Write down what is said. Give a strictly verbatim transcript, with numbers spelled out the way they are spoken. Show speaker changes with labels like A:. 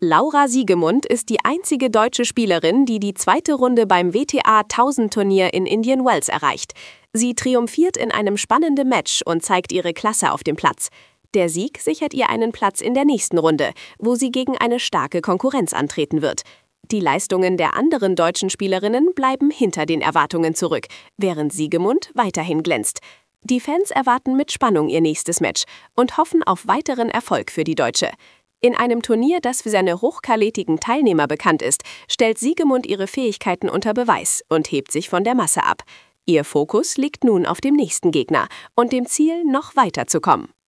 A: Laura Siegemund ist die einzige deutsche Spielerin, die die zweite Runde beim W T A tausend Turnier in Indian Wells erreicht. Sie triumphiert in einem spannenden Match und zeigt ihre Klasse auf dem Platz. Der Sieg sichert ihr einen Platz in der nächsten Runde, wo sie gegen eine starke Konkurrenz antreten wird. Die Leistungen der anderen deutschen Spielerinnen bleiben hinter den Erwartungen zurück, während Siegemund weiterhin glänzt. Die Fans erwarten mit Spannung ihr nächstes Match und hoffen auf weiteren Erfolg für die Deutsche. In einem Turnier, das für seine hochkarätigen Teilnehmer bekannt ist, stellt Siegemund ihre Fähigkeiten unter Beweis und hebt sich von der Masse ab. Ihr Fokus liegt nun auf dem nächsten Gegner und dem Ziel, noch weiter zu kommen.